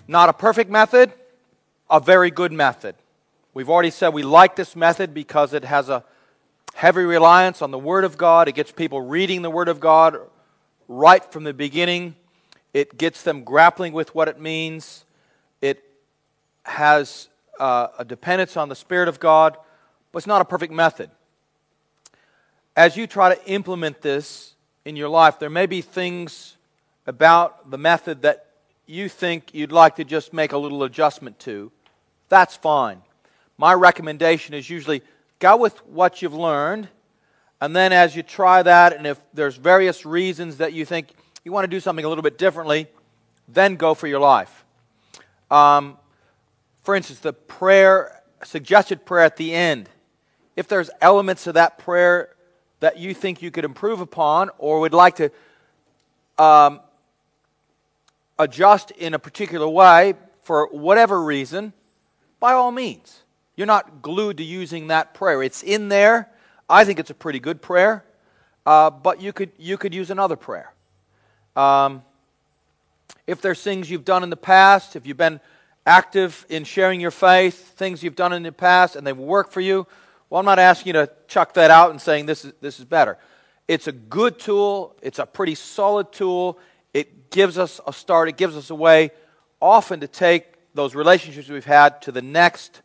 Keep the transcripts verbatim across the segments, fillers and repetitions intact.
Not a perfect method, a very good method. We've already said we like this method because it has a heavy reliance on the Word of God. It gets people reading the Word of God right from the beginning. It gets them grappling with what it means. It has uh, a dependence on the Spirit of God, but it's not a perfect method. As you try to implement this in your life, there may be things about the method that you think you'd like to just make a little adjustment to. That's fine. My recommendation is usually go with what you've learned, and then as you try that, and if there's various reasons that you think you want to do something a little bit differently, then go for your life. Um, for instance, the prayer, suggested prayer at the end. If there's elements of that prayer that you think you could improve upon or would like to um, adjust in a particular way for whatever reason, by all means. You're not glued to using that prayer. It's in there. I think it's a pretty good prayer, uh, but you could you could use another prayer. Um, if there's things you've done in the past, if you've been active in sharing your faith, things you've done in the past and they've worked for you, well, I'm not asking you to chuck that out and saying this is this is better. It's a good tool. It's a pretty solid tool. It gives us a start. It gives us a way often to take those relationships we've had to the next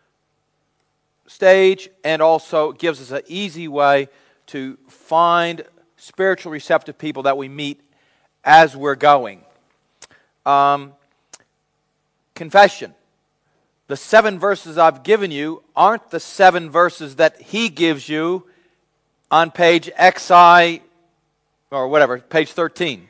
stage, and also gives us an easy way to find spiritual receptive people that we meet as we're going. Um, confession. The seven verses I've given you aren't the seven verses that he gives you on page X I, or whatever, page thirteen.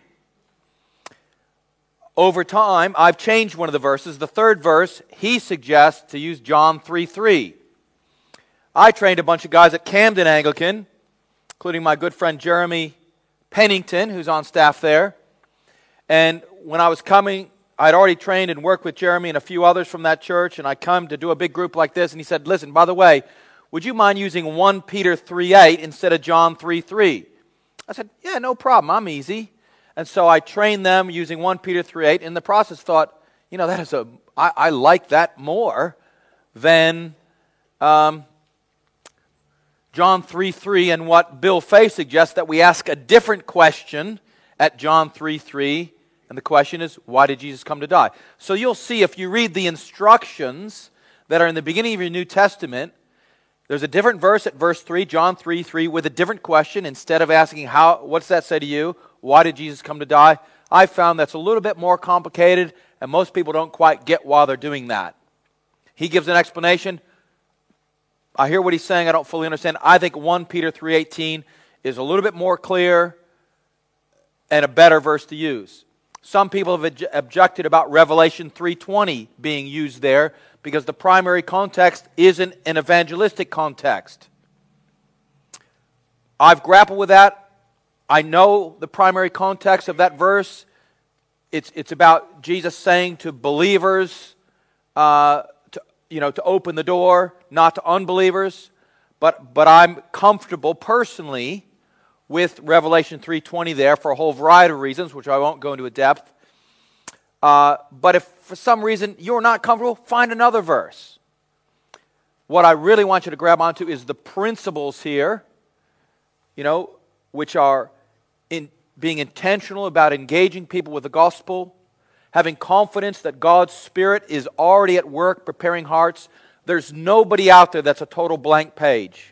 Over time, I've changed one of the verses. The third verse, he suggests to use John three three. I trained a bunch of guys at Camden Anglican, including my good friend Jeremy Pennington, who's on staff there. And when I was coming, I'd already trained and worked with Jeremy and a few others from that church, and I come to do a big group like this, and he said, listen, by the way, would you mind using First Peter three eight instead of John three three? I said, yeah, no problem, I'm easy. And so I trained them using First Peter three eight. In the process, thought, you know, that is a I, I like that more than um, John three three, and what Bill Fay suggests, that we ask a different question at John three three, and the question is, why did Jesus come to die? So you'll see if you read the instructions that are in the beginning of your New Testament, there's a different verse at verse three, John three three, with a different question. Instead of asking, how, what's that say to you? Why did Jesus come to die? I found that's a little bit more complicated, and most people don't quite get why they're doing that. He gives an explanation. I hear what he's saying. I don't fully understand. I think First Peter three eighteen is a little bit more clear and a better verse to use. Some people have objected about Revelation three twenty being used there because the primary context isn't an evangelistic context. I've grappled with that. I know the primary context of that verse. It's it's about Jesus saying to believers, uh, to, you know, to open the door, not to unbelievers. But but I'm comfortable personally with Revelation three twenty there for a whole variety of reasons, which I won't go into a depth. Uh, but if for some reason you're not comfortable, find another verse. What I really want you to grab onto is the principles here, you know, which are in being intentional about engaging people with the gospel, having confidence that God's Spirit is already at work preparing hearts. There's nobody out there that's a total blank page,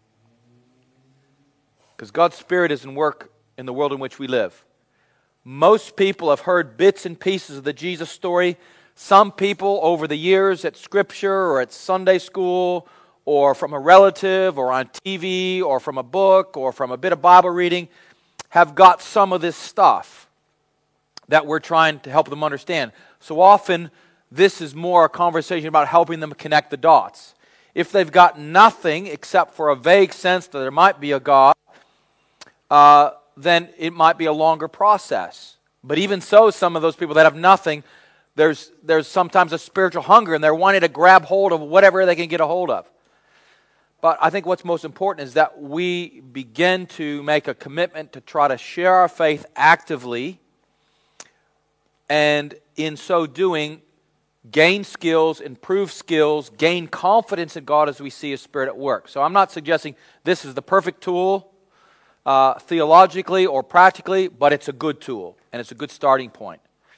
because God's Spirit is in work in the world in which we live. Most people have heard bits and pieces of the Jesus story. Some people over the years at Scripture or at Sunday school or from a relative or on T V or from a book or from a bit of Bible reading have got some of this stuff that we're trying to help them understand. So often this is more a conversation about helping them connect the dots. If they've got nothing except for a vague sense that there might be a God, uh, then it might be a longer process. But even so, some of those people that have nothing, there's there's sometimes a spiritual hunger, and they're wanting to grab hold of whatever they can get a hold of. But I think what's most important is that we begin to make a commitment to try to share our faith actively, and in so doing, gain skills, improve skills, gain confidence in God as we see His Spirit at work. So I'm not suggesting this is the perfect tool uh, theologically or practically, but it's a good tool, and it's a good starting point.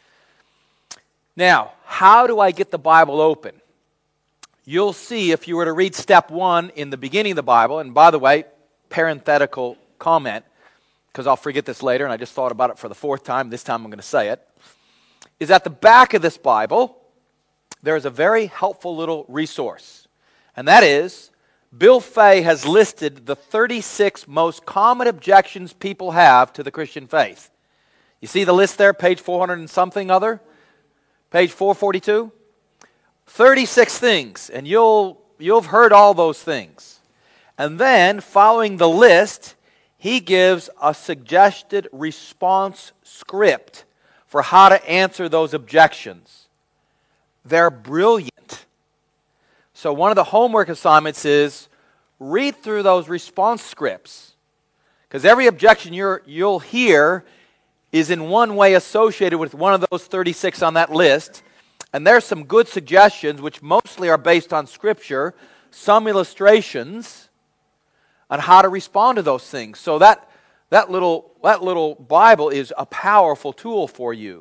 Now, how do I get the Bible open? You'll see if you were to read step one in the beginning of the Bible, and by the way, parenthetical comment, because I'll forget this later, and I just thought about it for the fourth time, this time I'm going to say it, is at the back of this Bible, there is a very helpful little resource, and that is, Bill Fay has listed the thirty-six most common objections people have to the Christian faith. You see the list there, page four hundred and something other? Page four forty-two? thirty-six things, and you'll, you'll have heard all those things. And then, following the list, he gives a suggested response script for how to answer those objections. They're brilliant. So one of the homework assignments is read through those response scripts, because every objection you're, you'll hear is in one way associated with one of those thirty-six on that list. And there's some good suggestions, which mostly are based on Scripture, some illustrations on how to respond to those things. So that, that, little, that little Bible is a powerful tool for you.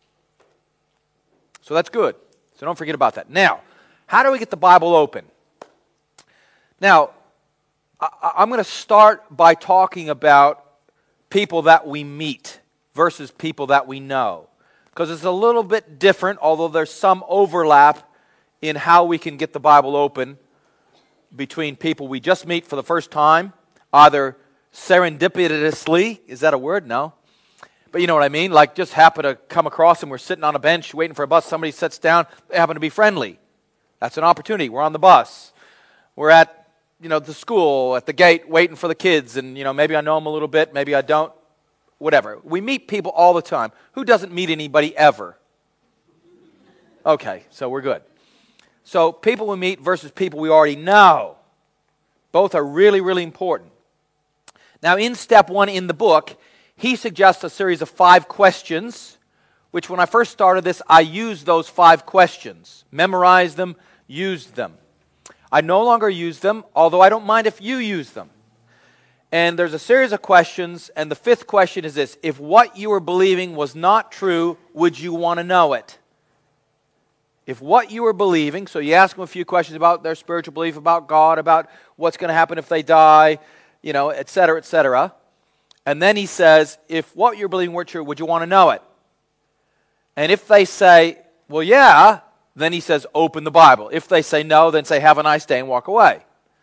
So that's good. So don't forget about that. Now, how do we get the Bible open? Now, I, I'm going to start by talking about people that we meet versus people that we know, because it's a little bit different, although there's some overlap in how we can get the Bible open between people we just meet for the first time, either serendipitously, is that a word? No. But you know what I mean, like just happen to come across and we're sitting on a bench waiting for a bus, somebody sits down, they happen to be friendly. That's an opportunity. We're on the bus. We're at, you know, the school, at the gate, waiting for the kids, and, you know, maybe I know them a little bit, maybe I don't. Whatever. We meet people all the time. Who doesn't meet anybody ever? Okay, so we're good. So people we meet versus people we already know. Both are really, really important. Now in step one in the book, he suggests a series of five questions, which when I first started this, I used those five questions. Memorized them, used them. I no longer use them, although I don't mind if you use them. And there's a series of questions, and the fifth question is this: if what you were believing was not true, would you want to know it? If what you were believing, so you ask them a few questions about their spiritual belief, about God, about what's going to happen if they die, you know, et cetera, et cetera. And then he says, if what you're believing were true, would you want to know it? And if they say, well, yeah, then he says, open the Bible. If they say no, then say, have a nice day and walk away.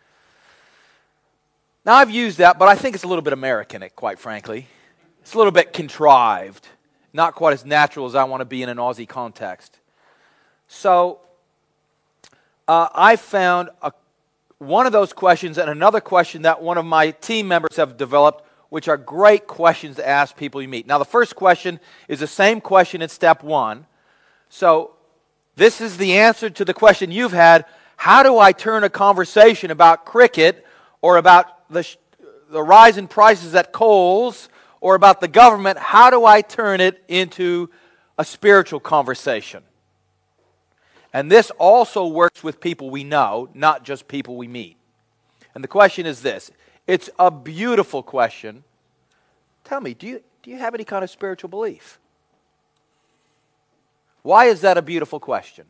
Now, I've used that, but I think it's a little bit American, quite frankly. It's a little bit contrived, not quite as natural as I want to be in an Aussie context. So, uh, I found a, one of those questions and another question that one of my team members have developed, which are great questions to ask people you meet. Now, the first question is the same question in step one. So, this is the answer to the question you've had: how do I turn a conversation about cricket or about the, the rise in prices at Kohl's or about the government? How do I turn it into a spiritual conversation? And this also works with people we know, not just people we meet. And the question is this. It's a beautiful question. Tell me, do you, do you have any kind of spiritual belief? Why is that a beautiful question?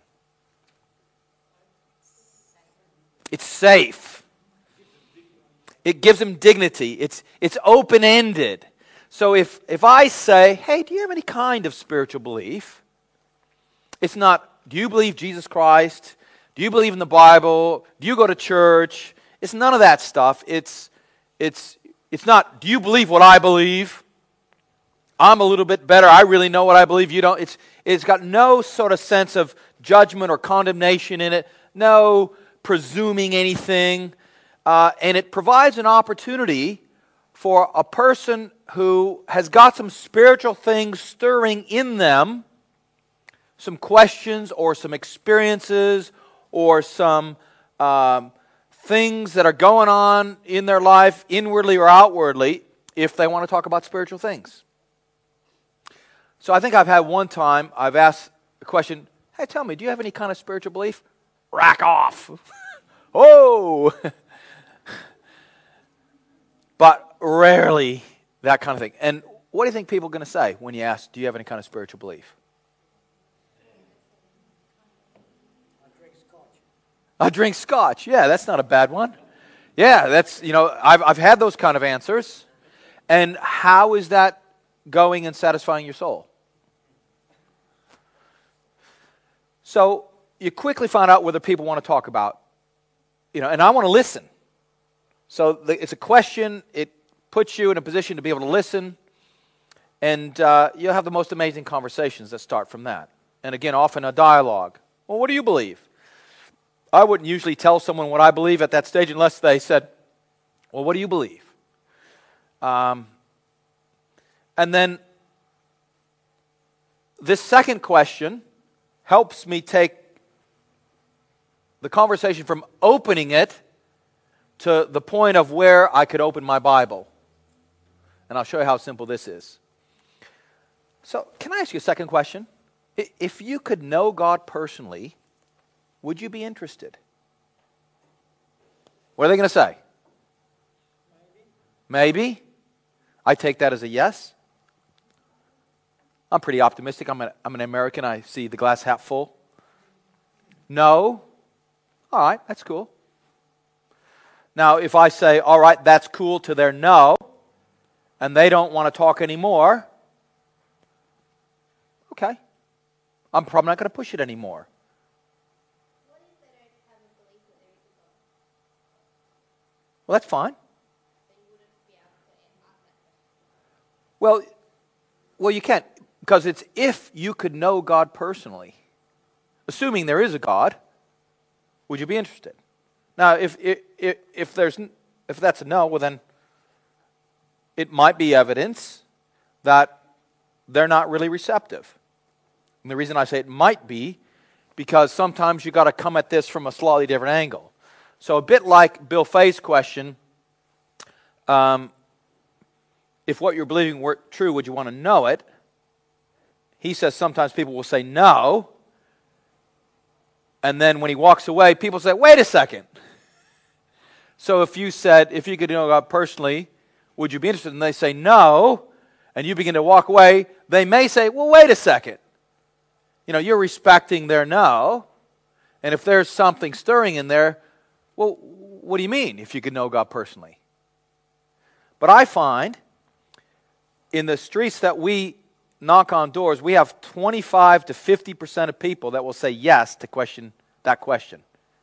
It's safe. It gives him dignity. It's, it's open-ended. So if, if I say, hey, do you have any kind of spiritual belief? It's not, do you believe Jesus Christ? Do you believe in the Bible? Do you go to church? It's none of that stuff. It's, it's, it's not, do you believe what I believe? I'm a little bit better. I really know what I believe. You don't. It's, it's got no sort of sense of judgment or condemnation in it. No presuming anything. Uh, and it provides an opportunity for a person who has got some spiritual things stirring in them, some questions or some experiences or some um, things that are going on in their life, inwardly or outwardly, if they want to talk about spiritual things. So I think I've had one time, I've asked the question, Hey, tell me, do you have any kind of spiritual belief? Rack off. Oh! But rarely that kind of thing. And what do you think people are going to say when you ask, do you have any kind of spiritual belief? I drink scotch. I drink scotch. Yeah, that's not a bad one. Yeah, that's, you know, I've, I've had those kind of answers. And how is that going and satisfying your soul? So you quickly find out whether people want to talk about, you know, and I want to listen. So the, it's a question. It puts you in a position to be able to listen. And uh, you'll have the most amazing conversations that start from that. And again, often a dialogue. Well, what do you believe? I wouldn't usually tell someone what I believe at that stage unless they said, well, what do you believe? Um, and then this second question helps me take the conversation from opening it to the point of where I could open my Bible. And I'll show you how simple this is. So, can I ask you a second question? If you could know God personally, would you be interested? What are they going to say? Maybe. Maybe? I take that as a yes. I'm pretty optimistic. I'm, a, I'm an American. I see the glass half full. No. All right, that's cool. Now, if I say, all right, that's cool to their no, and they don't want to talk anymore, okay. I'm probably not going to push it anymore. What if they don't have a belief that there is a God? Well, that's fine. So you wouldn't be able to ask that question. Well, well, you can't, because it's if you could know God personally. Assuming there is a God, would you be interested? Now, if if if there's if that's a no, well then it might be evidence that they're not really receptive. And the reason I say it might be because sometimes you got to come at this from a slightly different angle. So a bit like Bill Fay's question, um, if what you're believing were true, would you want to know it? He says sometimes people will say no, and then when he walks away, people say, wait a second. So if you said, if you could know God personally, would you be interested? And they say no, and you begin to walk away, they may say, well, wait a second. You know, you're respecting their no, and if there's something stirring in there, well, what do you mean if you could know God personally? But I find in the streets that we knock on doors, we have twenty-five to fifty percent of people that will say yes to question that question.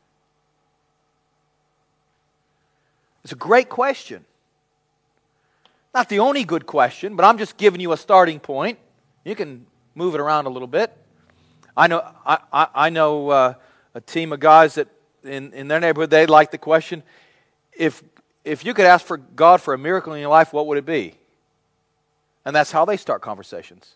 It's a great question. Not the only good question, but I'm just giving you a starting point. You can move it around a little bit. I know I, I, I know uh, a team of guys that in, in their neighborhood, they like the question, if if you could ask for God for a miracle in your life, what would it be? And that's how they start conversations.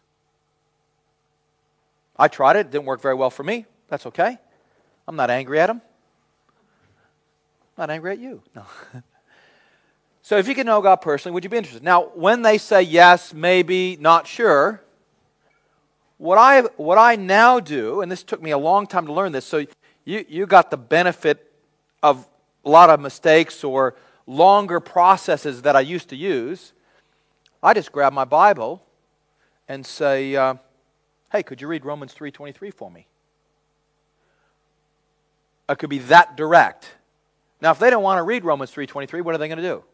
I tried it. It didn't work very well for me. That's okay. I'm not angry at them. I'm not angry at you. No. So if you could know God personally, would you be interested? Now, when they say yes, maybe, not sure, what I what I now do, and this took me a long time to learn this, so you, you got the benefit of a lot of mistakes or longer processes that I used to use. I just grab my Bible and say, uh, hey, could you read Romans three twenty-three for me? I could be that direct. Now, if they don't want to read Romans three twenty-three, what are they going to do?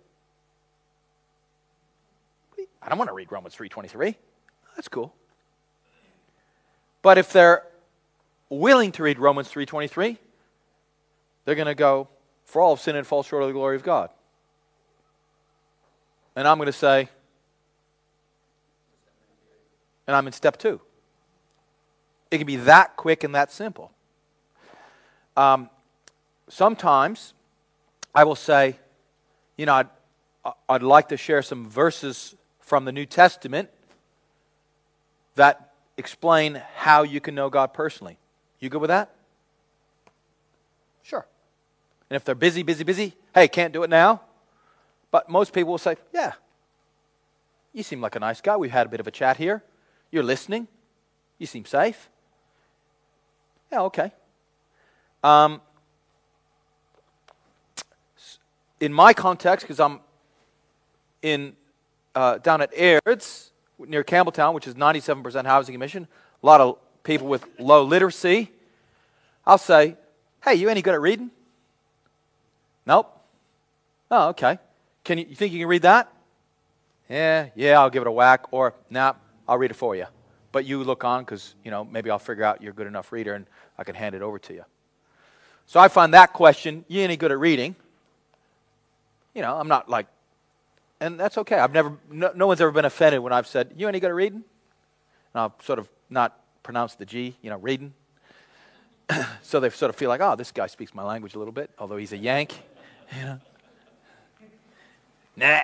I don't want to read Romans three twenty-three. That's cool. But if they're willing to read Romans three twenty-three, they're going to go, for all have sinned and fall short of the glory of God. And I'm going to say, and I'm in step two. It can be that quick and that simple. Um, sometimes I will say, you know, I'd, I'd like to share some verses from the New Testament that explain how you can know God personally. You good with that? Sure. And if they're busy, busy, busy, hey, can't do it now. But most people will say, yeah, you seem like a nice guy. We've had a bit of a chat here. You're listening. You seem safe. Yeah, okay. Um, in my context, because I'm in uh, down at Aird's near Campbelltown, which is ninety-seven percent housing commission, a lot of people with low literacy, I'll say, hey, you any good at reading? Nope. Oh, okay. Can you, you think you can read that? Yeah, yeah, I'll give it a whack. Or, nah, I'll read it for you. But you look on because, you know, maybe I'll figure out you're a good enough reader and I can hand it over to you. So I find that question, you any good at reading? You know, I'm not like, and that's okay. I've never, no, no one's ever been offended when I've said, you any good at reading? And I'll sort of not pronounce the G, you know, reading. So they sort of feel like, oh, this guy speaks my language a little bit, although he's a Yank. You know? Nah.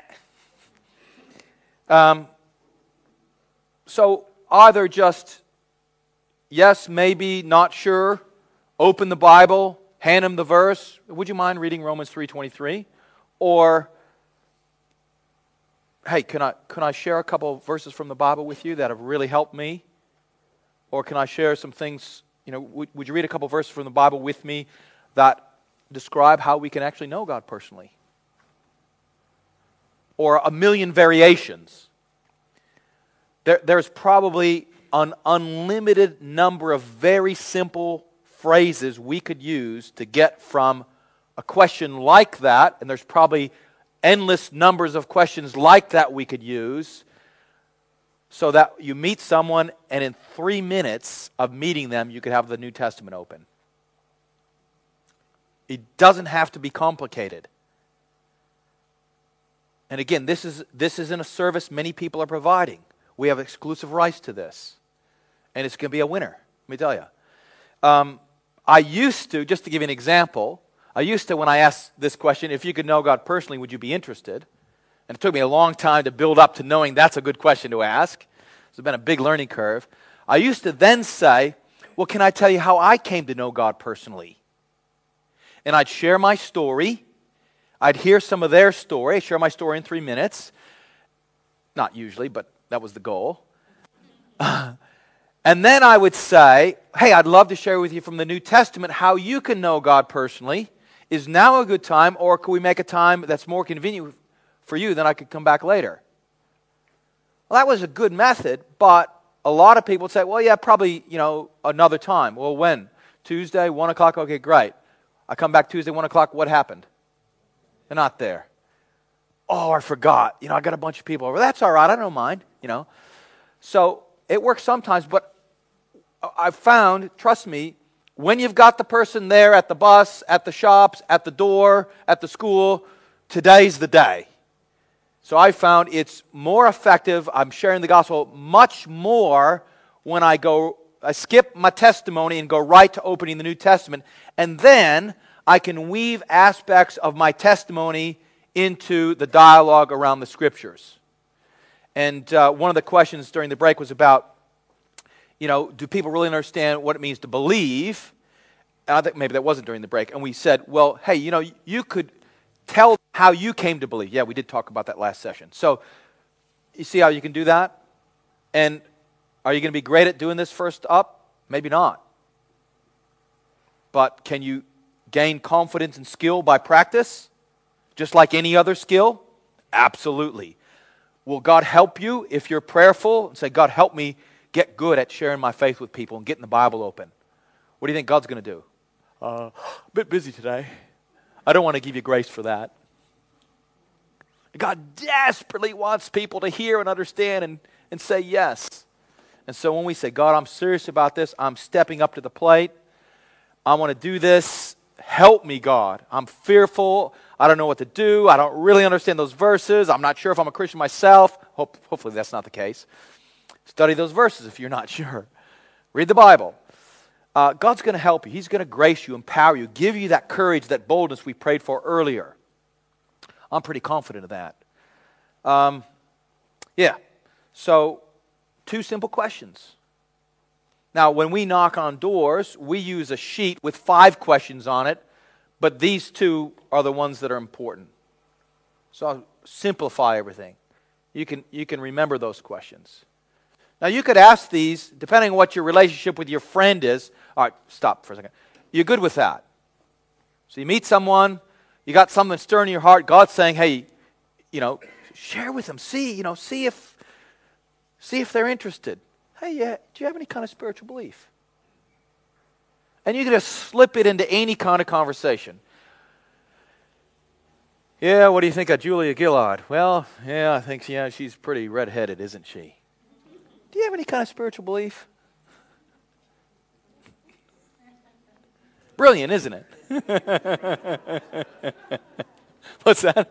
Um, so either just yes, maybe, not sure, open the Bible, hand him the verse. Would you mind reading Romans three twenty-three? Or, hey, can I can I share a couple of verses from the Bible with you that have really helped me? Or can I share some things, you know, would, would you read a couple of verses from the Bible with me that describe how we can actually know God personally? Or a million variations. There, there's probably an unlimited number of very simple phrases we could use to get from a question like that, and there's probably endless numbers of questions like that we could use, so that you meet someone and in three minutes of meeting them, you could have the New Testament open. It doesn't have to be complicated. And again, this is this isn't a service many people are providing. We have exclusive rights to this. And it's going to be a winner, let me tell you. Um, I used to, just to give you an example, I used to, when I asked this question, if you could know God personally, would you be interested? And it took me a long time to build up to knowing that's a good question to ask. It's been a big learning curve. I used to then say, well, can I tell you how I came to know God personally? And I'd share my story. I'd hear some of their story, share my story in three minutes. Not usually, but that was the goal. And then I would say, hey, I'd love to share with you from the New Testament how you can know God personally. Is now a good time, or can we make a time that's more convenient for you, then I could come back later? Well, that was a good method, but a lot of people would say, well, yeah, probably, you know, another time. Well, when? Tuesday, one o'clock? Okay, great. I come back Tuesday, one o'clock, what happened? They're not there. Oh, I forgot. You know, I got a bunch of people over. That's all right. I don't mind, you know. So it works sometimes, but I've found, trust me, when you've got the person there at the bus, at the shops, at the door, at the school, today's the day. So I found it's more effective. I'm sharing the gospel much more when I go, I skip my testimony and go right to opening the New Testament. And then I can weave aspects of my testimony into the dialogue around the Scriptures. And uh, one of the questions during the break was about, you know, do people really understand what it means to believe? And I think maybe that wasn't during the break. And we said, well, hey, you know, you could tell how you came to believe. Yeah, we did talk about that last session. So you see how you can do that? And are you going to be great at doing this first up? Maybe not. But can you gain confidence and skill by practice? Just like any other skill? Absolutely. Will God help you if you're prayerful and say, God, help me get good at sharing my faith with people and getting the Bible open? What do you think God's going to do? Uh, a bit busy today. I don't want to give you grace for that. God desperately wants people to hear and understand and, and say yes. And so when we say, God, I'm serious about this, I'm stepping up to the plate, I want to do this, help me, God. I'm fearful, I don't know what to do, I don't really understand those verses, I'm not sure if I'm a Christian myself. Hope, hopefully that's not the case. Study those verses if you're not sure. Read the Bible. Uh, God's going to help you. He's going to grace you, empower you, give you that courage, that boldness we prayed for earlier. I'm pretty confident of that. Um, yeah. So, two simple questions. Now, when we knock on doors, we use a sheet with five questions on it, but these two are the ones that are important. So I'll simplify everything. You can, you can remember those questions. Now, you could ask these, depending on what your relationship with your friend is. All right, stop for a second. You're good with that. So you meet someone, you got something stirring in your heart. God's saying, hey, you know, share with them. See, you know, see if, see if they're interested. Hey, yeah, do you have any kind of spiritual belief? And you can just slip it into any kind of conversation. Yeah, what do you think of Julia Gillard? Well, yeah, I think, yeah, she's pretty red-headed, isn't she? Do you have any kind of spiritual belief? Brilliant, isn't it? What's that?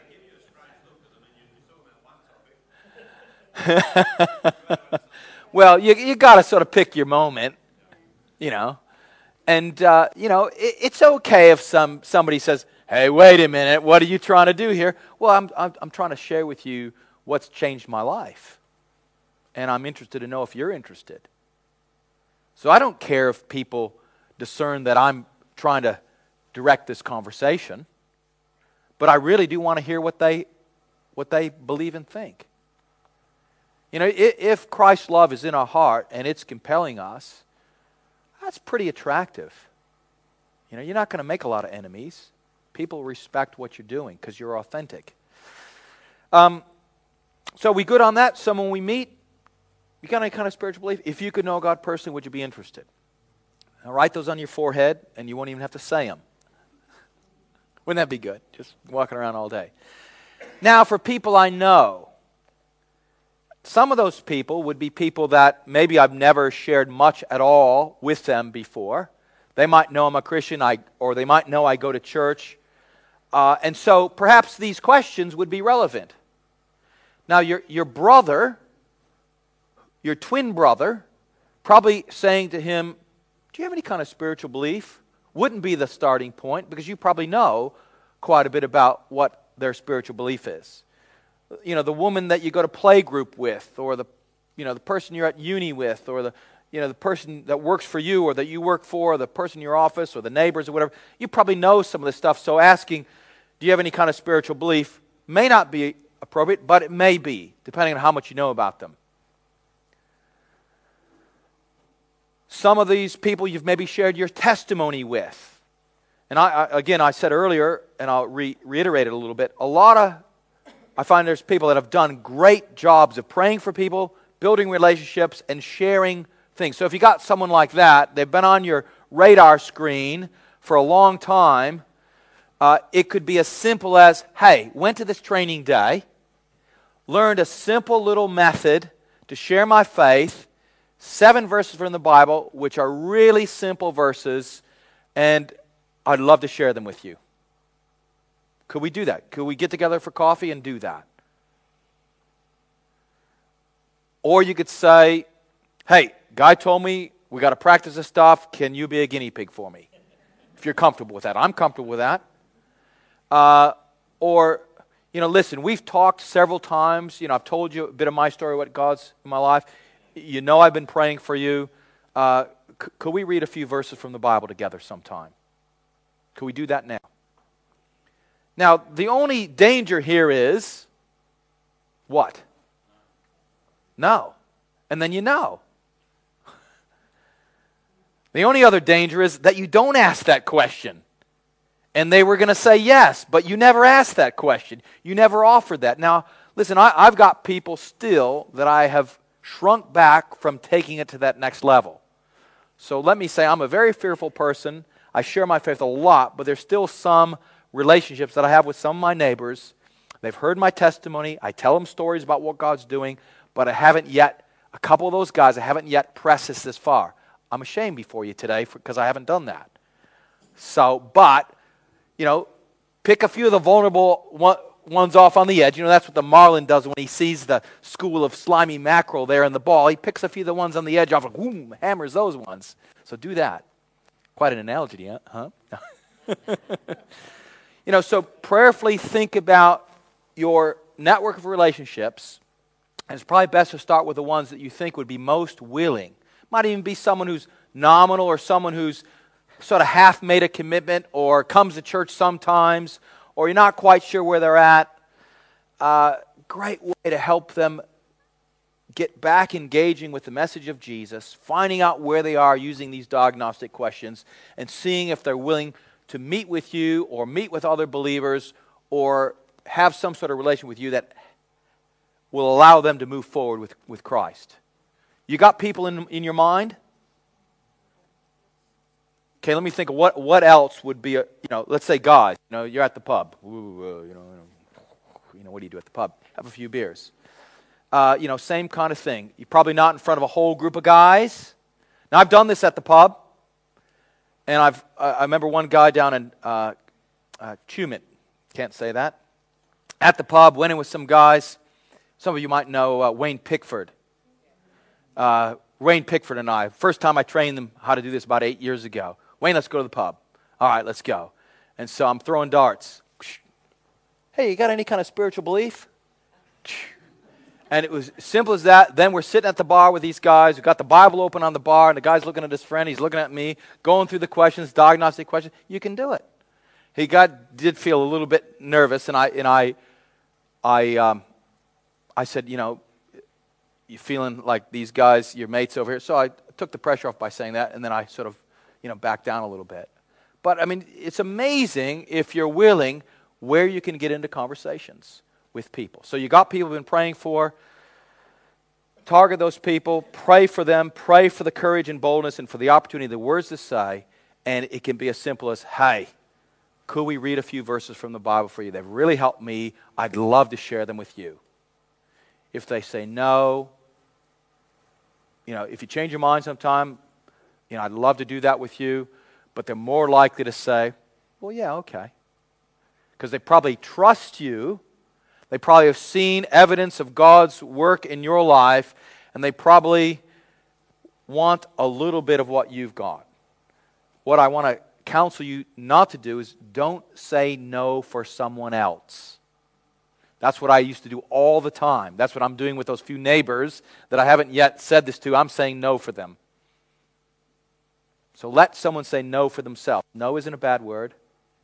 Well, you you got to sort of pick your moment, you know. And, uh, you know, it, it's okay if some somebody says, hey, wait a minute, what are you trying to do here? Well, I'm, I'm, I'm trying to share with you what's changed my life. And I'm interested to know if you're interested. So I don't care if people discern that I'm trying to direct this conversation, but I really do want to hear what they, what they believe and think. You know, if, if Christ's love is in our heart and it's compelling us, that's pretty attractive. You know, you're not going to make a lot of enemies. People respect what you're doing because you're authentic. Um, so we good on that? Someone we meet, you got any kind of spiritual belief? If you could know God personally, would you be interested? Now write those on your forehead and you won't even have to say them. Wouldn't that be good? Just walking around all day. Now for people I know, some of those people would be people that maybe I've never shared much at all with them before. They might know I'm a Christian, I, or they might know I go to church. Uh, and so perhaps these questions would be relevant. Now your, your brother, your twin brother, probably saying to him, do you have any kind of spiritual belief? Wouldn't be the starting point because you probably know quite a bit about what their spiritual belief is. You know, the woman that you go to play group with, or the, you know, the person you're at uni with, or the, you know, the person that works for you, or that you work for, or the person in your office, or the neighbors, or whatever. You probably know some of this stuff. So asking, do you have any kind of spiritual belief, may not be appropriate, but it may be, depending on how much you know about them. Some of these people you've maybe shared your testimony with. And I, I again, I said earlier, and I'll re- reiterate it a little bit, a lot of I find there's people that have done great jobs of praying for people, building relationships, and sharing things. So if you got someone like that, they've been on your radar screen for a long time, uh, it could be as simple as, hey, went to this training day, learned a simple little method to share my faith, seven verses from the Bible, which are really simple verses, and I'd love to share them with you. Could we do that? Could we get together for coffee and do that? Or you could say, hey, guy told me we got to practice this stuff. Can you be a guinea pig for me? If you're comfortable with that. I'm comfortable with that. Uh, or, you know, listen, we've talked several times. You know, I've told you a bit of my story, what God's in my life. You know I've been praying for you. Uh, c- could we read a few verses from the Bible together sometime? Could we do that now? Now, the only danger here is, what? No. And then you know. The only other danger is that you don't ask that question. And they were going to say yes, but you never asked that question. You never offered that. Now, listen, I, I've got people still that I have shrunk back from taking it to that next level. So let me say I'm a very fearful person. I share my faith a lot, but there's still some relationships that I have with some of my neighbors. They've heard my testimony. I tell them stories about what God's doing, but I haven't yet, a couple of those guys, I haven't yet pressed this this far. I'm ashamed before you today because I haven't done that. So, but, you know, pick a few of the vulnerable one, ones off on the edge. You know, that's what the marlin does when he sees the school of slimy mackerel there in the ball. He picks a few of the ones on the edge off and boom, hammers those ones. So do that. Quite an analogy, huh? You know, so prayerfully think about your network of relationships, and it's probably best to start with the ones that you think would be most willing. Might even be someone who's nominal or someone who's sort of half made a commitment or comes to church sometimes, or you're not quite sure where they're at. Uh, great way to help them get back engaging with the message of Jesus, finding out where they are using these diagnostic questions, and seeing if they're willing to meet with you or meet with other believers or have some sort of relation with you that will allow them to move forward with, with Christ. You got people in, in your mind? Okay, let me think of what, what else would be, a, you know, let's say guys, you know, you're at the pub. Ooh, uh, you know, you know, what do you do at the pub? Have a few beers. Uh, you know, same kind of thing. You're probably not in front of a whole group of guys. Now, I've done this at the pub, and I've uh, I remember one guy down in uh, uh, Tumut, can't say that, at the pub, went in with some guys. Some of you might know uh, Wayne Pickford. Uh, Wayne Pickford and I, first time I trained them how to do this about eight years ago. Wayne, let's go to the pub. All right, let's go. And so I'm throwing darts. Hey, you got any kind of spiritual belief? And it was simple as that. Then we're sitting at the bar with these guys. We've got the Bible open on the bar, and the guy's looking at his friend. He's looking at me, going through the questions, diagnostic questions. You can do it. He got did feel a little bit nervous, and I and I, I, um, I said, you know, you feeling like these guys, your mates over here? So I took the pressure off by saying that, and then I sort of, you know, backed down a little bit. But I mean, it's amazing if you're willing where you can get into conversations with people. So you got people you've been praying for. Target those people, pray for them, pray for the courage and boldness and for the opportunity, the words to say, and it can be as simple as, hey, could we read a few verses from the Bible for you? They've really helped me. I'd love to share them with you. If they say no, you know, if you change your mind sometime, you know, I'd love to do that with you, but they're more likely to say, well, yeah, okay. Because they probably trust you. They probably have seen evidence of God's work in your life, and they probably want a little bit of what you've got. What I want to counsel you not to do is don't say no for someone else. That's what I used to do all the time. That's what I'm doing with those few neighbors that I haven't yet said this to. I'm saying no for them. So let someone say no for themselves. No isn't a bad word.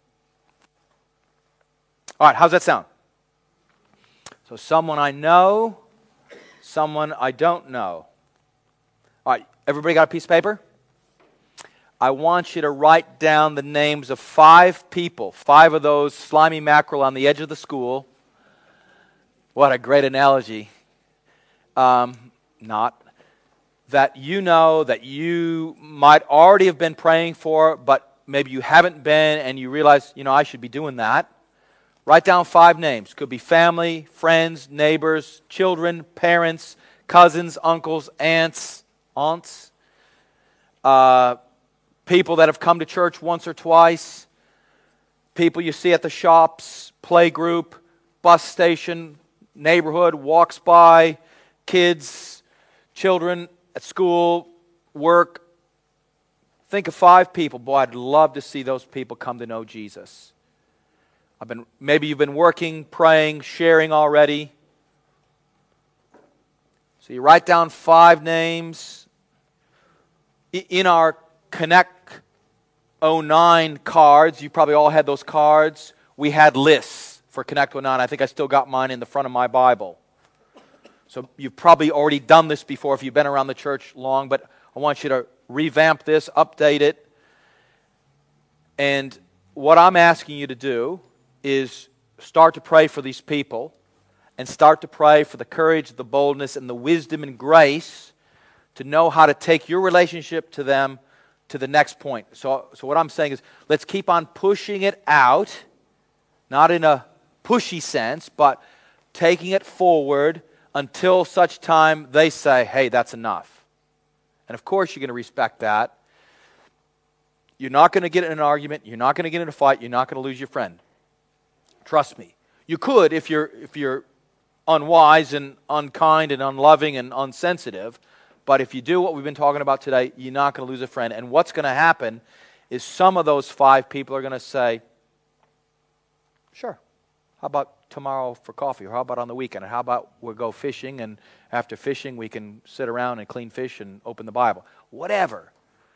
All right, how's that sound? So someone I know, someone I don't know. All right, everybody got a piece of paper? I want you to write down the names of five people, five of those slimy mackerel on the edge of the school. What a great analogy. Um, not. That you know, that you might already have been praying for, but maybe you haven't been and you realize, you know, I should be doing that. Write down five names. Could be family, friends, neighbors, children, parents, cousins, uncles, aunts, aunts, uh, people that have come to church once or twice, people you see at the shops, play group, bus station, neighborhood, walks by, kids, children at school, work. Think of five people. Boy, I'd love to see those people come to know Jesus. I've been, maybe you've been working, praying, sharing already. So you write down five names. In our Connect oh nine cards, you probably all had those cards. We had lists for Connect oh nine. I think I still got mine in the front of my Bible. So you've probably already done this before if you've been around the church long, but I want you to revamp this, update it. And what I'm asking you to do is start to pray for these people and start to pray for the courage, the boldness, and the wisdom and grace to know how to take your relationship to them to the next point. So, so what I'm saying is let's keep on pushing it out, not in a pushy sense, but taking it forward until such time they say, hey, that's enough. And of course you're going to respect that. You're not going to get in an argument. You're not going to get in a fight. You're not going to lose your friend. Trust me. You could if you're if you're unwise and unkind and unloving and unsensitive. But if you do what we've been talking about today, you're not going to lose a friend. And what's going to happen is some of those five people are going to say, sure, how about tomorrow for coffee? Or how about on the weekend? Or how about we'll go fishing, and after fishing we can sit around and clean fish and open the Bible. Whatever.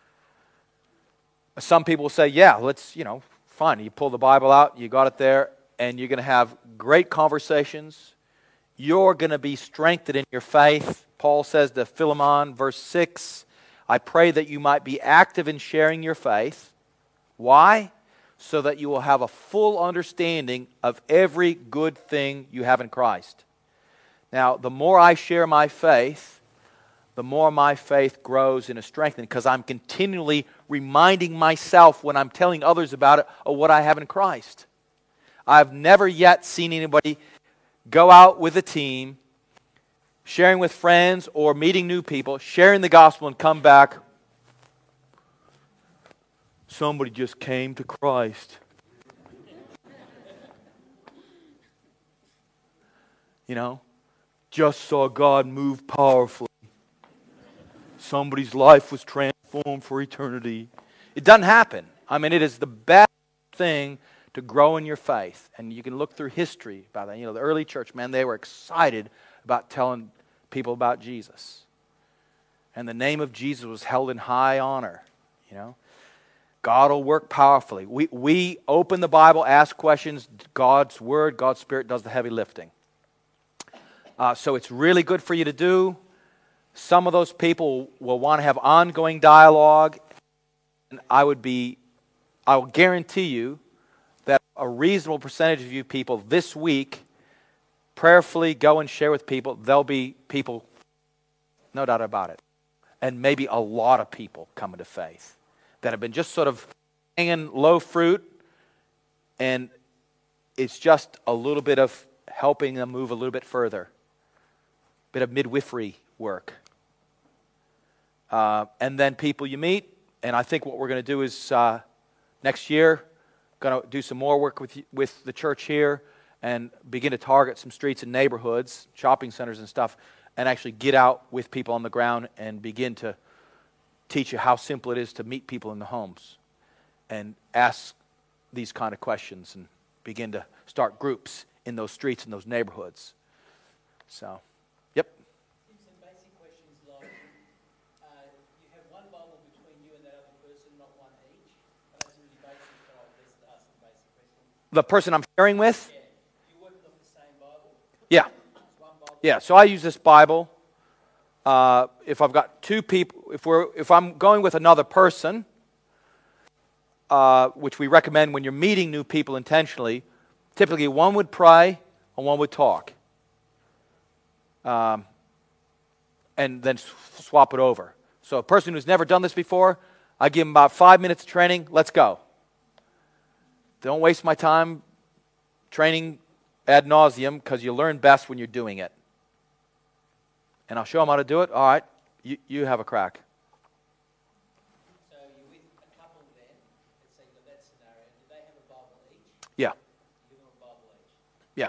Some people will say, yeah, let's, you know, fine. You pull the Bible out, you got it there, and you're going to have great conversations. You're going to be strengthened in your faith. Paul says to Philemon, verse six, I pray that you might be active in sharing your faith. Why? So that you will have a full understanding of every good thing you have in Christ. Now, the more I share my faith, the more my faith grows and is strengthened, because I'm continually reminding myself when I'm telling others about it of what I have in Christ. I've never yet seen anybody go out with a team, sharing with friends or meeting new people, sharing the gospel and come back, somebody just came to Christ. You know, just saw God move powerfully. Somebody's life was transformed for eternity. It doesn't happen. I mean, it is the best thing to grow in your faith. And you can look through history about that. You know, the early church, man, they were excited about telling people about Jesus. And the name of Jesus was held in high honor, you know. God will work powerfully. We, we open the Bible, ask questions. God's Word, God's Spirit does the heavy lifting. Uh, so it's really good for you to do. Some of those people will want to have ongoing dialogue. And I would be, I will guarantee you that a reasonable percentage of you people this week prayerfully go and share with people. There'll be people, no doubt about it. And maybe a lot of people coming to faith that have been just sort of hanging low fruit, and it's just a little bit of helping them move a little bit further. Bit of midwifery work. Uh, and then people you meet, and I think what we're going to do is uh, next year, going to do some more work with with the church here and begin to target some streets and neighborhoods, shopping centers and stuff, and actually get out with people on the ground and begin to teach you how simple it is to meet people in the homes and ask these kind of questions and begin to start groups in those streets and those neighborhoods. So, yep. Some basic questions like, uh, you have one Bible between you and that other person, not one each. And that's really basic, but I'll just ask some basic questions. The person I'm sharing with? Yeah. You work off the same Bible? Yeah. It's one Bible. Yeah, so I use this Bible. Uh, if I've got two people, if we're, if I'm going with another person, uh, which we recommend when you're meeting new people intentionally, typically one would pray and one would talk, um, and then s- swap it over. So a person who's never done this before, I give them about five minutes of training. Let's go. Don't waste my time training ad nauseum, because you learn best when you're doing it. And I'll show them how to do it. All right, you, you have a crack. So you're with a couple then, let's say you've got that scenario. Do they have a Bible each? Yeah, You give them a Bible each? yeah.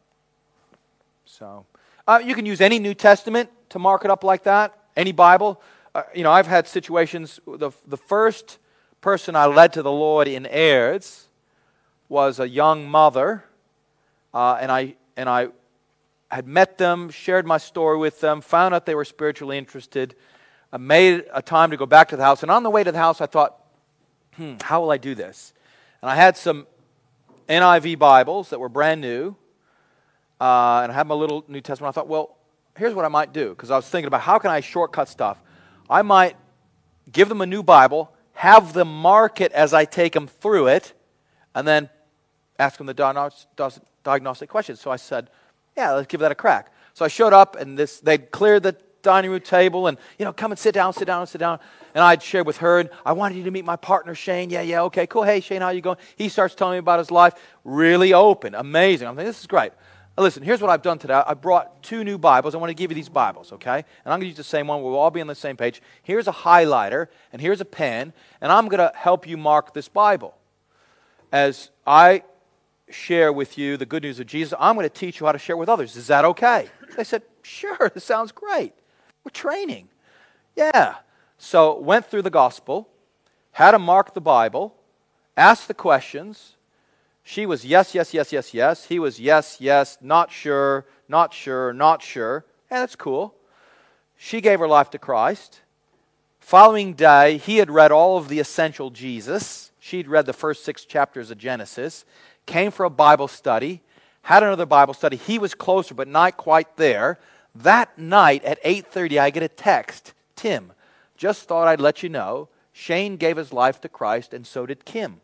So uh, you can use any New Testament to mark it up like that, any Bible. Uh, you know, I've had situations, the, the first person I led to the Lord in Ayers was a young mother, uh, and I and I had met them, shared my story with them, found out they were spiritually interested. I made a time to go back to the house. And on the way to the house, I thought, hmm, how will I do this? And I had some N I V Bibles that were brand new. Uh, and I had my little New Testament. I thought, well, here's what I might do. Because I was thinking about how can I shortcut stuff. I might give them a new Bible, have them mark it as I take them through it, and then ask them the diagnos- diagnostic questions. So I said, yeah, let's give that a crack. So I showed up, and this they'd cleared the dining room table, and, you know, come and sit down, sit down, sit down. And I'd shared with her, and I wanted you to meet my partner, Shane. Yeah, yeah, okay, cool. Hey, Shane, how you going? He starts telling me about his life. Really open, amazing. I'm thinking, this is great. Now listen, here's what I've done today. I brought two new Bibles. I want to give you these Bibles, okay? And I'm going to use the same one. We'll all be on the same page. Here's a highlighter, and here's a pen, and I'm going to help you mark this Bible. As I share with you the good news of Jesus, I'm going to teach you how to share with others. Is that okay? They said, sure, this sounds great. We're training. Yeah. So went through the gospel, had to mark the Bible, asked the questions. She was yes, yes, yes, yes, yes. He was yes, yes, not sure, not sure, not sure. Yeah, that's cool. She gave her life to Christ. Following day, he had read all of the essential Jesus. She'd read the first six chapters of Genesis. Came for a Bible study, had another Bible study. He was closer, but not quite there. That night at eight thirty, I get a text. Tim, just thought I'd let you know, Shane gave his life to Christ, and so did Kim.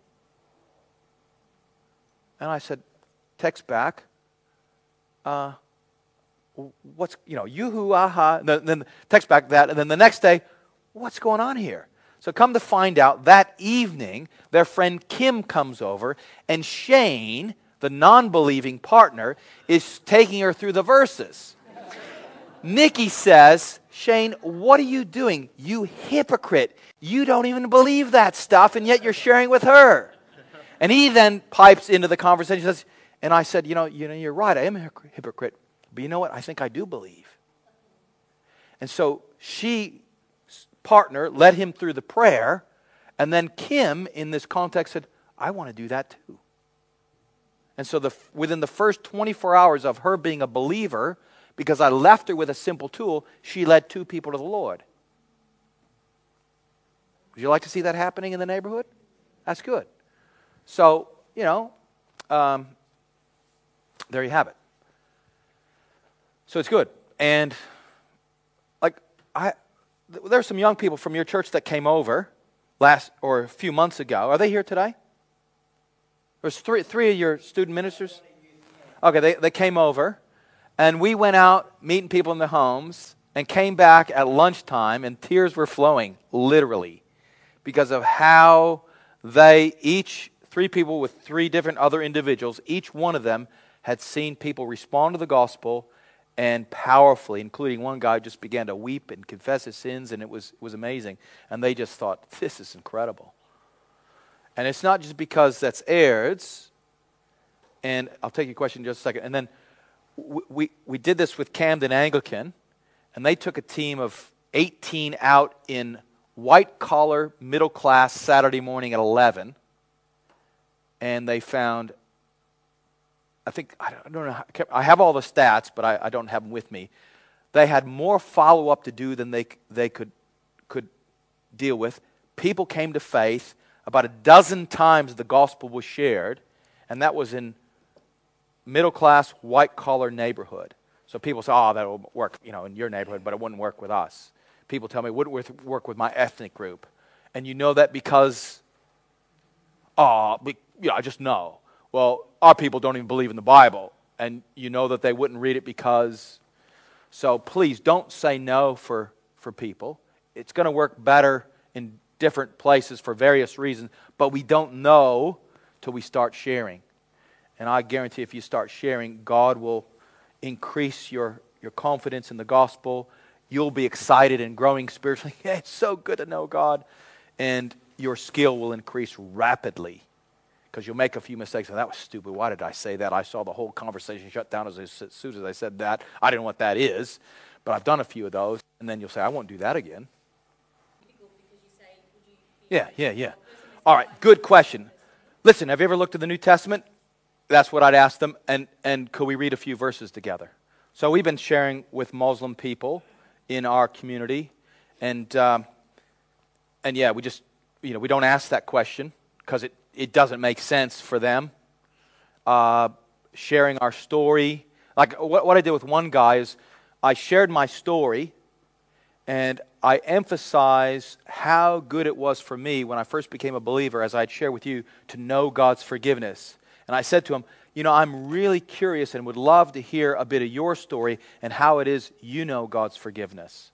And I said, text back, uh, what's, you know, yoo-hoo, aha, and then, then text back that, and then the next day, what's going on here? So come to find out, that evening, their friend Kim comes over, and Shane, the non-believing partner, is taking her through the verses. Nikki says, Shane, what are you doing? You hypocrite. You don't even believe that stuff, and yet you're sharing with her. And he then pipes into the conversation, says, and I said, you know, you know, you're right, I am a hypocrite. But you know what? I think I do believe. And so she, partner, led him through the prayer, and then Kim, in this context, said, I want to do that too. And so the, within the first twenty-four hours of her being a believer, because I left her with a simple tool, she led two people to the Lord. Would you like to see that happening in the neighborhood? That's good. So, you know, um, there you have it. So it's good. And like I, there are some young people from your church that came over last or a few months ago. Are they here today? There's three three of your student ministers. Okay, they they came over, and we went out meeting people in their homes, and came back at lunchtime, and tears were flowing, literally, because of how they each three people with three different other individuals, each one of them had seen people respond to the gospel. And powerfully, including one guy just began to weep and confess his sins, and it was it was amazing. And they just thought, this is incredible. And it's not just because that's Aird's, and I'll take your question in just a second. And then we, we, we did this with Camden Anglican, and they took a team of eighteen out in white-collar, middle-class Saturday morning at eleven, and they found... I think, I don't know, I have all the stats, but I, I don't have them with me. They had more follow-up to do than they they could could deal with. People came to faith. About a dozen times the gospel was shared, and that was in middle-class, white-collar neighborhood. So people say, oh, that will work, you know, in your neighborhood, but it wouldn't work with us. People tell me, it wouldn't work with my ethnic group. And you know that because, oh, yeah, I just know. Well, our people don't even believe in the Bible, and you know that they wouldn't read it because... So please, don't say no for, for people. It's going to work better in different places for various reasons, but we don't know till we start sharing. And I guarantee if you start sharing, God will increase your, your confidence in the gospel. You'll be excited and growing spiritually. Yeah, it's so good to know God. And your skill will increase rapidly. Because you'll make a few mistakes. And that was stupid. Why did I say that? I saw the whole conversation shut down as, as soon as I said that. I didn't know what that is. But I've done a few of those. And then you'll say, I won't do that again. Yeah, yeah, yeah. All right, good question. Listen, have you ever looked at the New Testament? That's what I'd ask them. And, and could we read a few verses together? So we've been sharing with Muslim people in our community. And, um, and yeah, we just, you know, we don't ask that question because it, it doesn't make sense for them. Uh, sharing our story. Like what, what I did with one guy is I shared my story and I emphasized how good it was for me when I first became a believer, as I'd share with you, to know God's forgiveness. And I said to him, you know, I'm really curious and would love to hear a bit of your story and how it is you know God's forgiveness.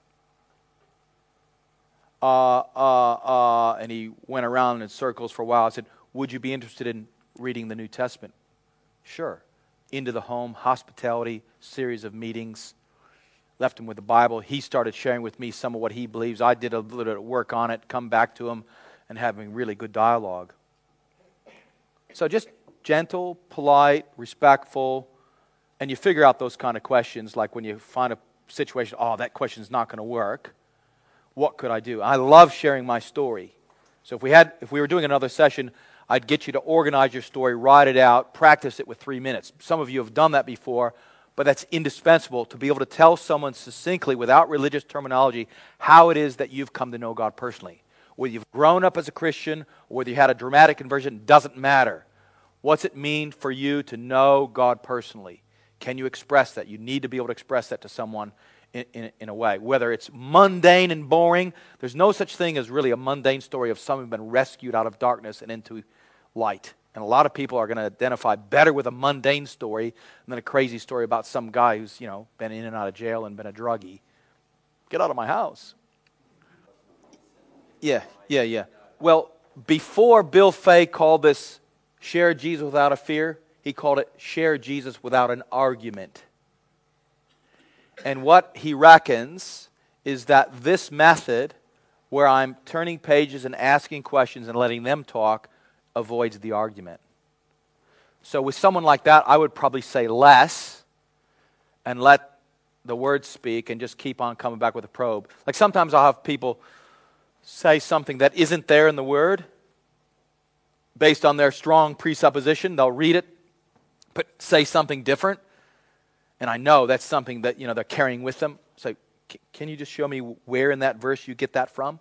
Uh, uh, uh, and he went around in circles for a while. I said, would you be interested in reading the New Testament? Sure. Into the home, hospitality, series of meetings. Left him with the Bible. He started sharing with me some of what he believes. I did a little bit of work on it, come back to him, and having really good dialogue. So just gentle, polite, respectful, and you figure out those kind of questions, like when you find a situation, oh, that question's not going to work. What could I do? I love sharing my story. So if we had, if we were doing another session, I'd get you to organize your story, write it out, practice it with three minutes. Some of you have done that before, but that's indispensable to be able to tell someone succinctly, without religious terminology, how it is that you've come to know God personally. Whether you've grown up as a Christian, or whether you had a dramatic conversion, doesn't matter. What's it mean for you to know God personally? Can you express that? You need to be able to express that to someone in, in, in a way. Whether it's mundane and boring, there's no such thing as really a mundane story of someone who's been rescued out of darkness and into light. And a lot of people are going to identify better with a mundane story than a crazy story about some guy who's, you know, been in and out of jail and been a druggie. Get out of my house. Yeah, yeah, yeah. Well, before Bill Fay called this share Jesus without a fear, he called it share Jesus without an argument. And what he reckons is that this method, where I'm turning pages and asking questions and letting them talk, avoids the argument. So with someone like that, I would probably say less and let the Word speak and just keep on coming back with a probe. Like sometimes I'll have people say something that isn't there in the Word based on their strong presupposition. They'll read it, but say something different. And I know that's something that, you know, they're carrying with them. So can you just show me where in that verse you get that from?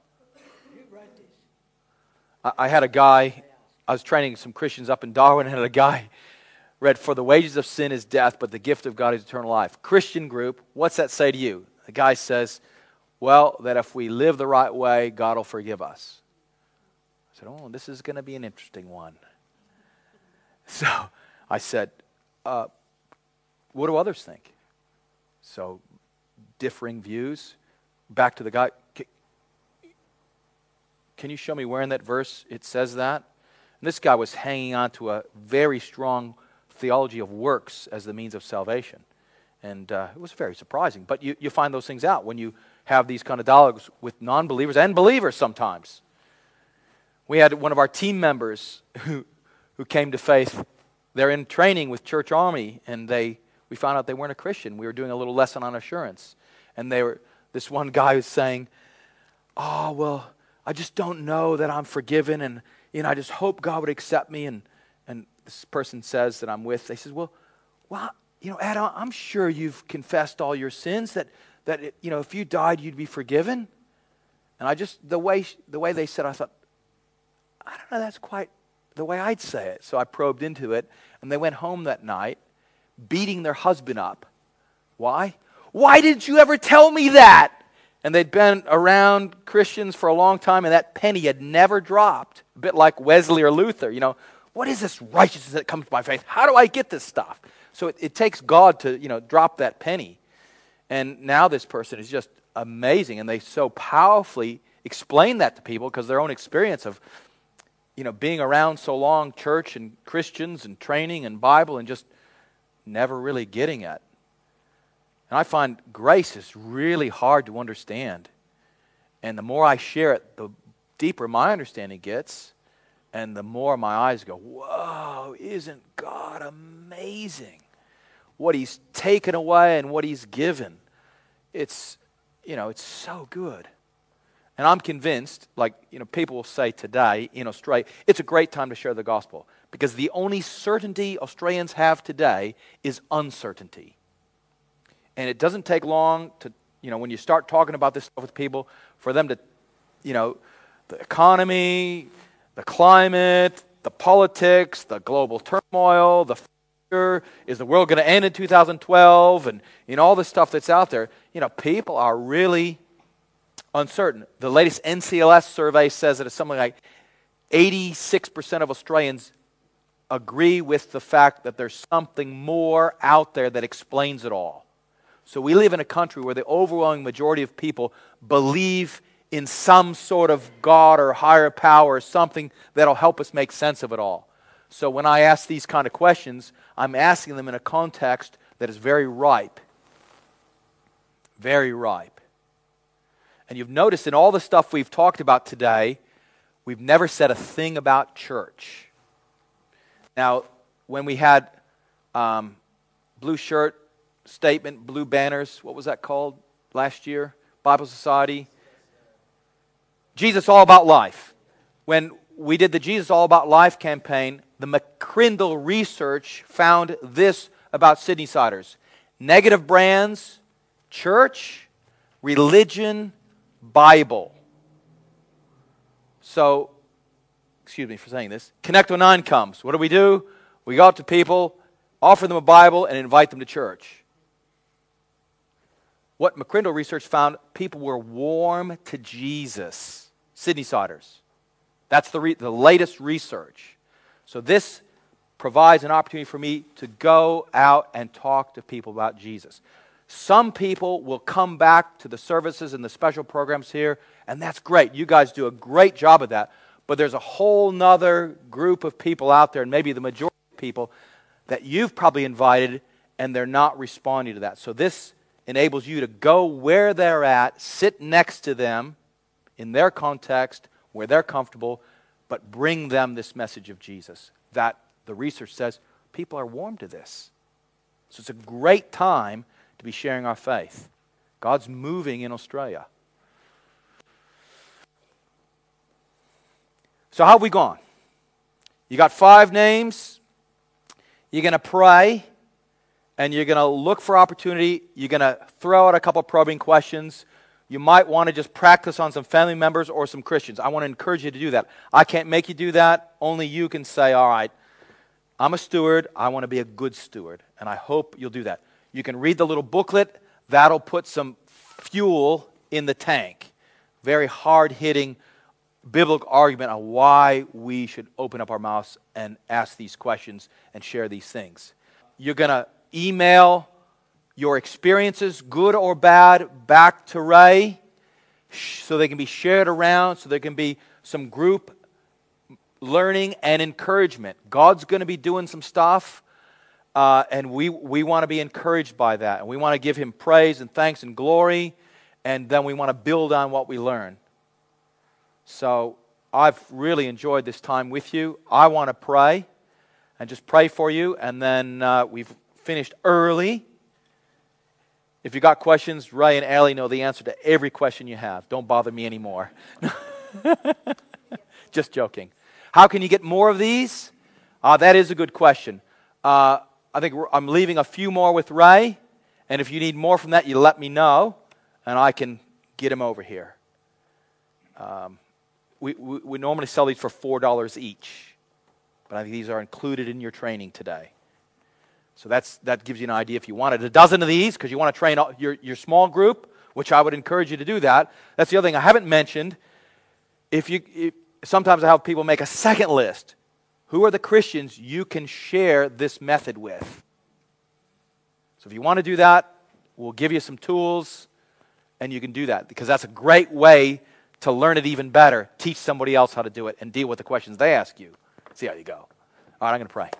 I, I had a guy, I was training some Christians up in Darwin, and had a guy read, "For the wages of sin is death, but the gift of God is eternal life." Christian group, what's that say to you? The guy says, well, that if we live the right way, God will forgive us. I said, oh, this is going to be an interesting one. So I said, uh, what do others think? So differing views. Back to the guy. Can you show me where in that verse it says that? And this guy was hanging on to a very strong theology of works as the means of salvation. And uh, it was very surprising. But you, you find those things out when you have these kind of dialogues with non-believers and believers sometimes. We had one of our team members who who came to faith. They're in training with Church Army, and they we found out they weren't a Christian. We were doing a little lesson on assurance. And they were this one guy was saying, oh, well, I just don't know that I'm forgiven, and you know, I just hope God would accept me. And and this person says that I'm with, they says, well, well, you know, Ed, I'm sure you've confessed all your sins, that, that it, you know, if you died, you'd be forgiven. And I just, the way the way they said, I thought, I don't know, that's quite the way I'd say it. So I probed into it, and they went home that night, beating their husband up. Why? Why didn't you ever tell me that? And they'd been around Christians for a long time, and that penny had never dropped. A bit like Wesley or Luther, you know, what is this righteousness that comes by faith? How do I get this stuff? So it, it takes God to, you know, drop that penny. And now this person is just amazing, and they so powerfully explain that to people because their own experience of, you know, being around so long, church and Christians and training and Bible, and just never really getting it. And I find grace is really hard to understand. And the more I share it, the deeper my understanding gets, and the more my eyes go, whoa, isn't God amazing? What He's taken away and what He's given. It's, you know, it's so good. And I'm convinced, like, you know, people will say today in Australia, it's a great time to share the gospel. Because the only certainty Australians have today is uncertainty. And it doesn't take long to, you know, when you start talking about this stuff with people, for them to, you know, the economy, the climate, the politics, the global turmoil, the future, is the world going to end in two thousand twelve, and, you know, all this stuff that's out there, you know, people are really uncertain. The latest N C L S survey says that it's something like eighty-six percent of Australians agree with the fact that there's something more out there that explains it all. So we live in a country where the overwhelming majority of people believe in some sort of God or higher power or something that'll help us make sense of it all. So when I ask these kind of questions, I'm asking them in a context that is very ripe. Very ripe. And you've noticed in all the stuff we've talked about today, we've never said a thing about church. Now, when we had um, blue shirt statement, blue banners, what was that called last year? Bible Society. Jesus All About Life. When we did the Jesus All About Life campaign, the McCrindle research found this about Sydneysiders. Negative brands, church, religion, Bible. So, excuse me for saying this, Connect oh nine comes. What do we do? We go out to people, offer them a Bible, and invite them to church. What McCrindle research found, people were warm to Jesus. Sydney Siders. That's the, re- the latest research. So this provides an opportunity for me to go out and talk to people about Jesus. Some people will come back to the services and the special programs here, and that's great. You guys do a great job of that. But there's a whole nother group of people out there, and maybe the majority of people, that you've probably invited, and they're not responding to that. So this enables you to go where they're at, sit next to them in their context, where they're comfortable, but bring them this message of Jesus. That, the research says, people are warm to this. So it's a great time to be sharing our faith. God's moving in Australia. So how have we gone? You got five names. You're going to pray, and you're going to look for opportunity. You're going to throw out a couple probing questions. You might want to just practice on some family members or some Christians. I want to encourage you to do that. I can't make you do that. Only you can say, all right, I'm a steward. I want to be a good steward, and I hope you'll do that. You can read the little booklet. That'll put some fuel in the tank. Very hard-hitting biblical argument on why we should open up our mouths and ask these questions and share these things. You're going to email your experiences, good or bad, back to Ray so they can be shared around, so there can be some group learning and encouragement. God's going to be doing some stuff, uh, and we, we want to be encouraged by that. And we want to give Him praise and thanks and glory, and then we want to build on what we learn. So I've really enjoyed this time with you. I want to pray and just pray for you, and then uh, we've finished early. If you got questions, Ray and Allie know the answer to every question you have. Don't bother me anymore. Just joking. How can you get more of these? Uh, that is a good question. Uh, I think I'm leaving a few more with Ray, and if you need more from that, you let me know, and I can get him over here. Um, we, we, we normally sell these for four dollars each, but I think these are included in your training today. So that's that gives you an idea if you wanted a dozen of these because you want to train your, your small group, which I would encourage you to do that. That's the other thing I haven't mentioned. If you if, sometimes I have people make a second list. Who are the Christians you can share this method with? So if you want to do that, we'll give you some tools, and you can do that because that's a great way to learn it even better. Teach somebody else how to do it and deal with the questions they ask you. See how you go. All right, I'm going to pray.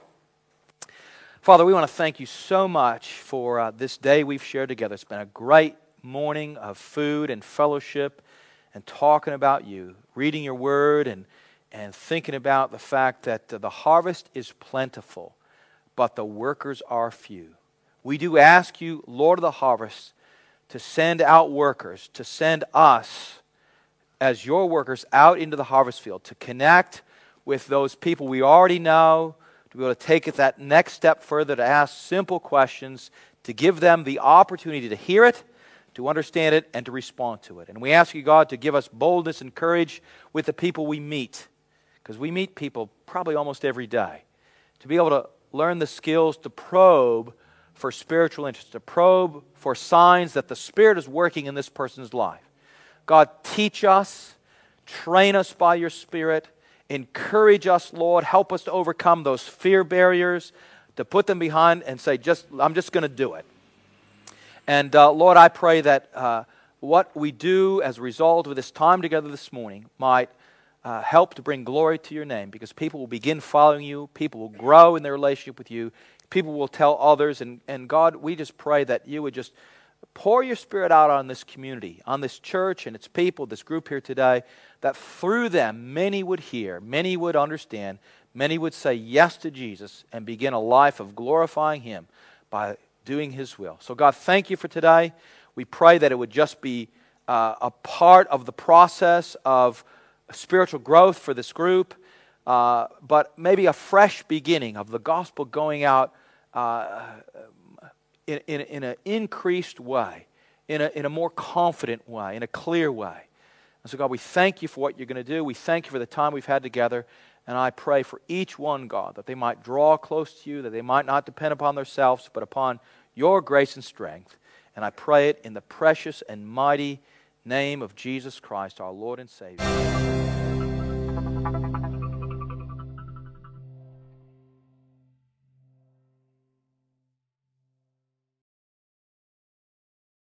Father, we want to thank you so much for uh, this day we've shared together. It's been a great morning of food and fellowship and talking about you, reading your word and, and thinking about the fact that uh, the harvest is plentiful, but the workers are few. We do ask you, Lord of the harvest, to send out workers, to send us as your workers out into the harvest field, to connect with those people we already know, to be able to take it that next step further, to ask simple questions, to give them the opportunity to hear it, to understand it, and to respond to it. And we ask you, God, to give us boldness and courage with the people we meet, because we meet people probably almost every day, to be able to learn the skills to probe for spiritual interest, to probe for signs that the Spirit is working in this person's life. God, teach us, train us by your Spirit, encourage us, Lord. Help us to overcome those fear barriers, to put them behind and say, "Just, I'm just going to do it." And uh, Lord, I pray that uh, what we do as a result of this time together this morning might uh, help to bring glory to your name, because people will begin following you, people will grow in their relationship with you, people will tell others, and, and God, we just pray that you would just pour your Spirit out on this community, on this church and its people, this group here today, that through them many would hear, many would understand, many would say yes to Jesus and begin a life of glorifying Him by doing His will. So God, thank you for today. We pray that it would just be uh, a part of the process of spiritual growth for this group, uh, but maybe a fresh beginning of the gospel going out uh, in, in, in an increased way, in a, in a more confident way, in a clear way. And so God, we thank you for what you're going to do. We thank you for the time we've had together. And I pray for each one, God, that they might draw close to you, that they might not depend upon themselves, but upon your grace and strength. And I pray it in the precious and mighty name of Jesus Christ, our Lord and Savior.